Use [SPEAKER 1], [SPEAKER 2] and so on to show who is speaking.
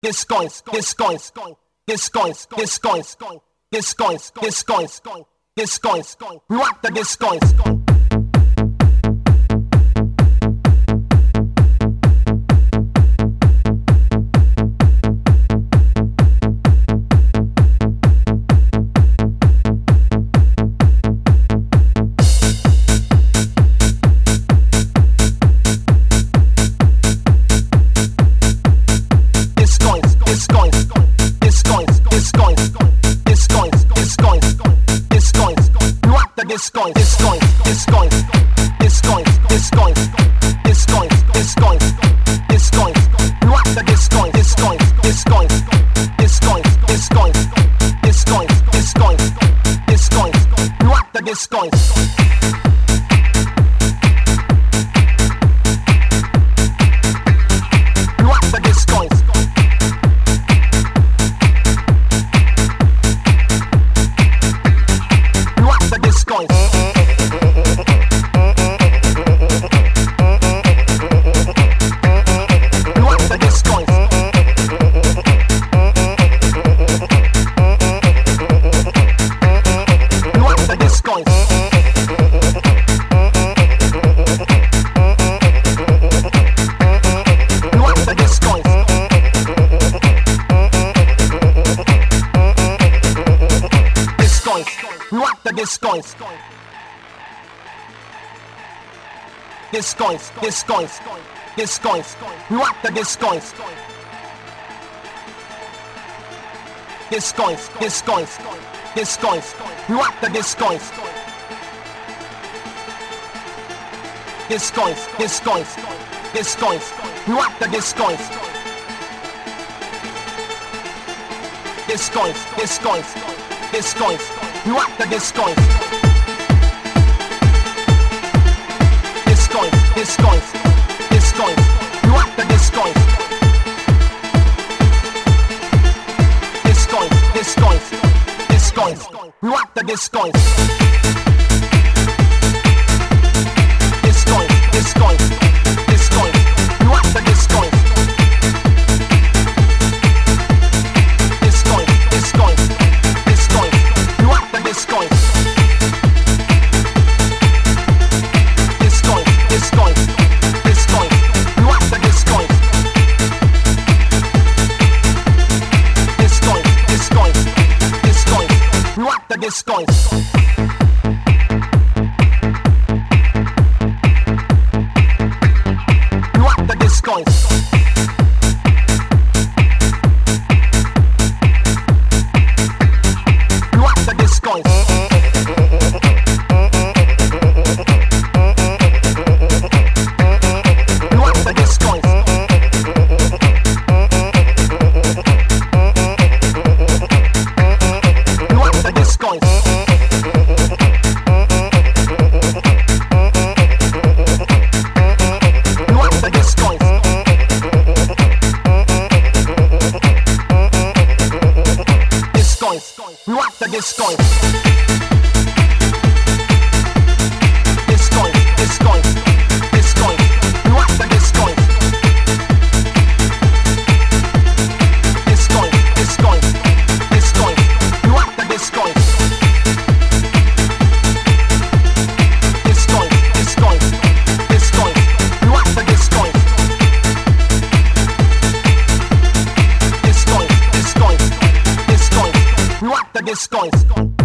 [SPEAKER 1] Discoins, discoins, discoins, discoins, discoins, discoins, discoins, rock the discoins. Discoins, discoins, discoins, discoins, discoins, discoins, discoins, discoins, rock the discoins, discoins, discoins, discoins, discoins, discoins, discoins, discoins, rock the discoins. Rock the discoins. Discoins, discoins, discoins, rock the discoins. Discoins, discoins, discoins, rock the discoins. Discoins, discoins, discoins, rock the discoins. Discoins, discoins, discoins, rock the discoins. Discoins, discoins, discoins, rock the discoins. Discoins, discoins, discoins, rock the discoins. Discoins, discoins, discoins, rock the discoins. Discoins, discoins, discoins, rock the discoins. Discoins, discoins, discoins, rock the discoins. Discoins, discoins, discoins, rock the discoins. Rock the discoins. Rock the discoins. Rock the discoins. Rock the discoins. Rock the discoins. Discoins, rock the discoins. Discoins, discoins, discoins, rock the discoins. Discoins, discoins, discoins, rock the discoins. Discoins, discoins, discoins, rock the discoins. Discoins, discoins, discoins, rock the discoins.